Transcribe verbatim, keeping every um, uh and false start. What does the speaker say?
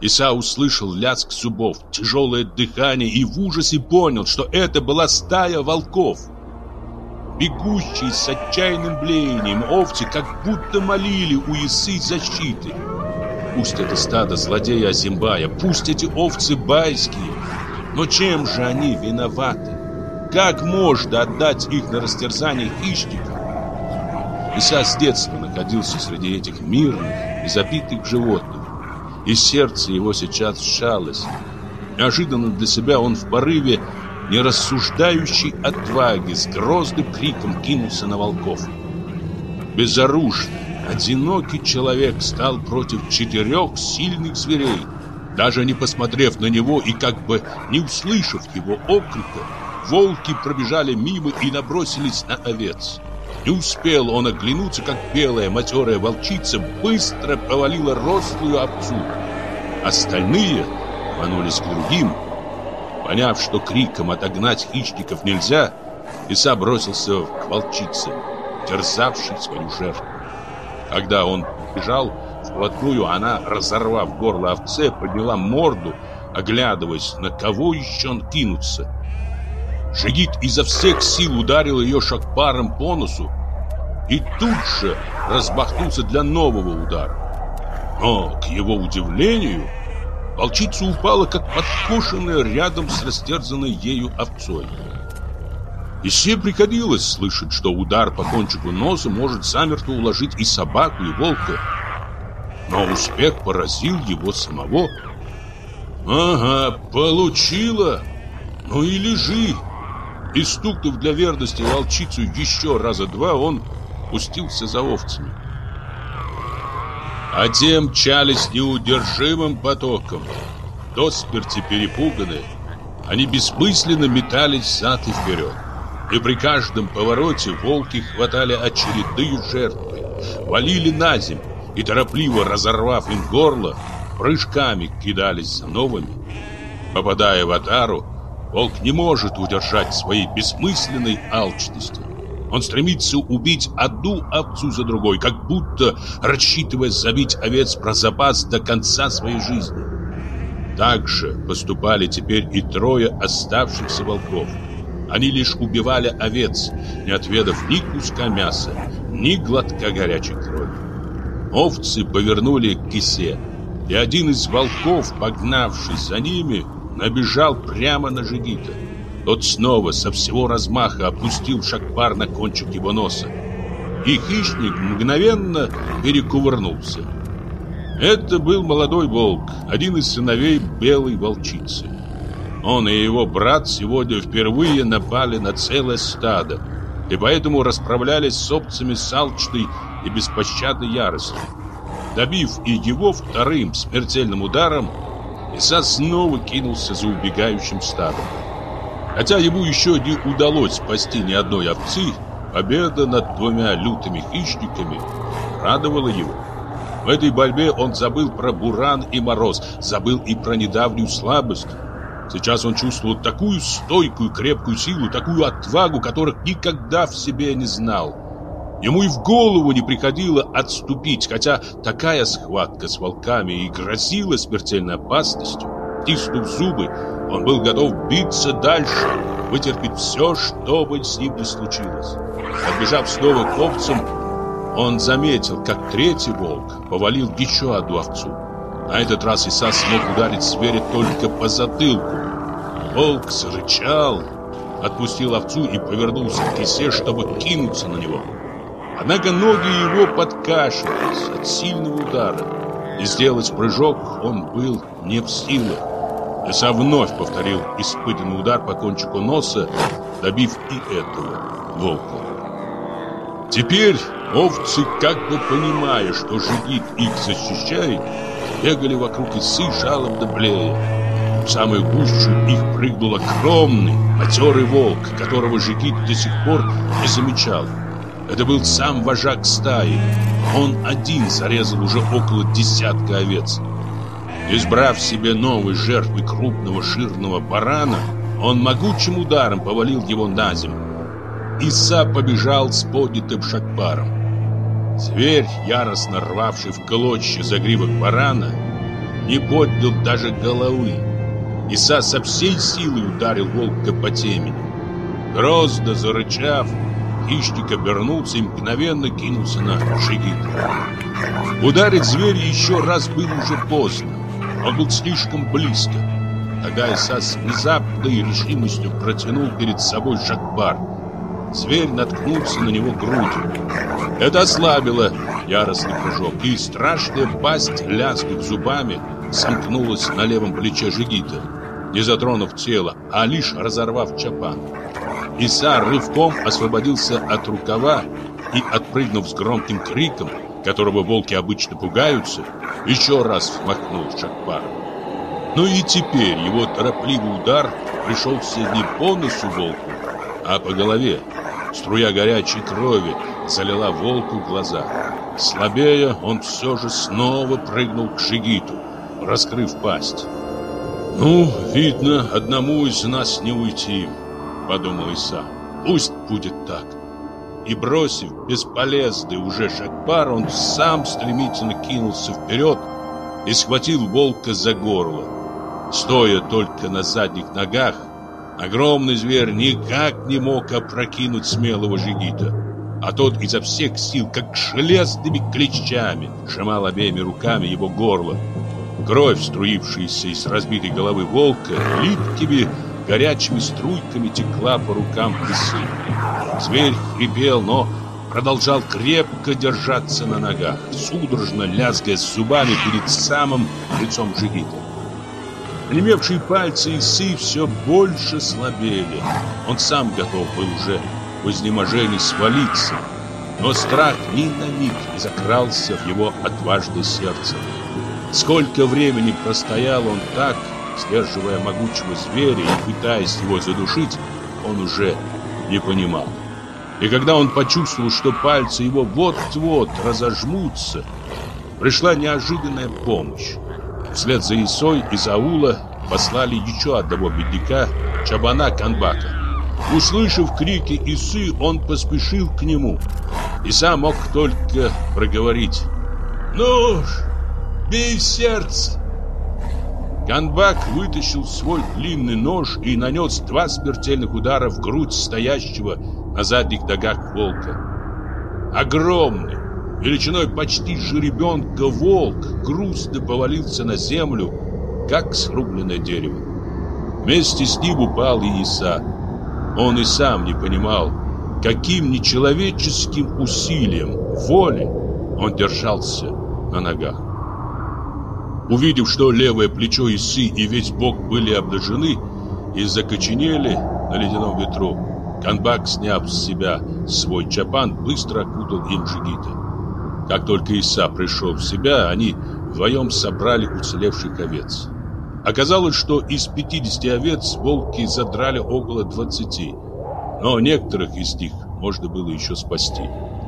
Иса услышал лязг зубов, тяжелое дыхание и в ужасе понял, что это была стая волков. Бегущие с отчаянным блеянием овцы как будто молили у Исы защиты. Пусть это стадо злодея Азимбая, пусть эти овцы байские, но чем же они виноваты? Как можно отдать их на растерзание хищникам? Иса с детства находился среди этих мирных и забитых животных, и сердце его сейчас сжалось. Неожиданно для себя он в порыве нерассуждающей отваги с грозным криком кинулся на волков. Безоружный, одинокий человек стал против четырех сильных зверей. Даже не посмотрев на него и как бы не услышав его окрика, волки пробежали мимо и набросились на овец. Не успел он оглянуться, как белая матерая волчица быстро повалила рослую овцу. Остальные рванулись к другим. Поняв, что криком отогнать хищников нельзя, Иса бросился к волчице, терзавшей свою жертву. Когда он бежал вплотную, она, разорвав горло овце, подняла морду, оглядываясь, на кого еще он кинутся. Жигит изо всех сил ударил ее шакпаром по носу и тут же размахнулся для нового удара. Но, к его удивлению, волчица упала, как подкошенная, рядом с растерзанной ею овцой. Исе приходилось слышать, что удар по кончику носа может замертво уложить и собаку, и волка. Но успех поразил его самого. «Ага, получила! Ну и лежи!» И стукнув для верности волчицу еще раза два, он пустился за овцами. А те мчались неудержимым потоком. До смерти перепуганные, они бессмысленно метались взад и вперед. И при каждом повороте волки хватали очередные жертвы, валили на землю и, торопливо разорвав им горло, прыжками кидались за новыми. Попадая в отару, волк не может удержать своей бессмысленной алчности. Он стремится убить одну овцу за другой, как будто рассчитывая забить овец про запас до конца своей жизни. Так же поступали теперь и трое оставшихся волков. Они лишь убивали овец, не отведав ни куска мяса, ни глотка горячей крови. Овцы повернули к Исе, и один из волков, погнавшись за ними, набежал прямо на Жигита. Тот снова со всего размаха опустил шакпар на кончик его носа, и хищник мгновенно перекувырнулся. Это был молодой волк, один из сыновей белой волчицы. Он и его брат сегодня впервые напали на целое стадо, и поэтому расправлялись с овцами с алчной и беспощадной яростью. Добив и его вторым смертельным ударом, Иса снова кинулся за убегающим стадом. Хотя ему еще не удалось спасти ни одной овцы, победа над двумя лютыми хищниками радовала его. В этой борьбе он забыл про буран и мороз, забыл и про недавнюю слабость. Сейчас он чувствовал такую стойкую, крепкую силу, такую отвагу, которых никогда в себе не знал. Ему и в голову не приходило отступить, хотя такая схватка с волками и грозила смертельной опасностью. Стиснув зубы, он был готов биться дальше, вытерпеть все, что бы с ним ни случилось. Подбежав снова к овцам, он заметил, как третий волк повалил еще одну овцу. На этот раз Иса смог ударить зверя только по затылку. Волк зарычал, отпустил овцу и повернулся к Исе, чтобы кинуться на него. Однако ноги его подкашивались от сильного удара, и сделать прыжок он был не в силах. Иса вновь повторил испытанный удар по кончику носа, добив и этого волка. Теперь овцы, как бы понимая, что Жигит их защищает, бегали вокруг Исы, жалобно блея. В самую гущу их прыгнул огромный, матерый волк, которого Жигит до сих пор не замечал. Это был сам вожак стаи. Он один зарезал уже около десятка овец. Избрав себе новой жертвой крупного жирного барана, он могучим ударом повалил его на землю. Иса побежал с поднятым шакпаром. Зверь, яростно рвавший в клочья загривок барана, не поднял даже головы. Иса со всей силой ударил волка по темени. Грозно зарычав, хищник обернулся и мгновенно кинулся на Джигита. Ударить зверя еще раз было уже поздно. Он был слишком близко. Тогда Иса с внезапной решимостью протянул перед собой Жакбар. Зверь наткнулся на него грудью. Это ослабило яростный прыжок, и страшная пасть, лязгнув зубами, сомкнулась на левом плече Жигита, не затронув тело, а лишь разорвав чапан. Иса рывком освободился от рукава и, отпрыгнув с громким криком, которого волки обычно пугаются, еще раз взмахнул Жакбаром. Но и теперь его торопливый удар пришелся не по носу волку, а по голове. Струя горячей крови залила волку глаза. Слабея, он все же снова прыгнул к Жигиту, раскрыв пасть. «Ну, видно, одному из нас не уйти», — подумал Иса. «Пусть будет так». И, бросив бесполезный уже Жакбар, он сам стремительно кинулся вперед и схватил волка за горло. Стоя только на задних ногах, огромный зверь никак не мог опрокинуть смелого Жигита, а тот изо всех сил, как железными клещами, сжимал обеими руками его горло. Кровь, струившаяся из разбитой головы волка, липкими горячими струйками текла по рукам Исы. Зверь хрипел, но продолжал крепко держаться на ногах, судорожно лязгая зубами перед самым лицом Жигита. Онемевшие пальцы Исы все больше слабели. Он сам готов был уже в изнеможении свалиться, но страх ни на миг не закрался в его отважное сердце. Сколько времени простоял он так, сдерживая могучего зверя и пытаясь его задушить, он уже не понимал. И когда он почувствовал, что пальцы его вот-вот разожмутся, пришла неожиданная помощь. Вслед за Исой из аула послали еще одного бедняка, Чабана Канбака. Услышав крики Исы, он поспешил к нему. Иса мог только проговорить: «Нож! Бей в сердце!» Канбак вытащил свой длинный нож и нанес два смертельных удара в грудь стоящего на задних ногах волка. Огромный, величиной почти жеребенка волк грустно повалился на землю, как срубленное дерево. Вместе с ним упал и Иса. Он и сам не понимал, каким нечеловеческим усилием воли он держался на ногах. Увидев, что левое плечо Исы и весь бок были обнажены и закоченели на ледяном ветру, Канбак, сняв с себя свой чапан, быстро окутал им Жигита. Как только Иса пришел в себя, они вдвоем собрали уцелевших овец. Оказалось, что из пятидесяти овец волки задрали около двадцати, но некоторых из них можно было еще спасти.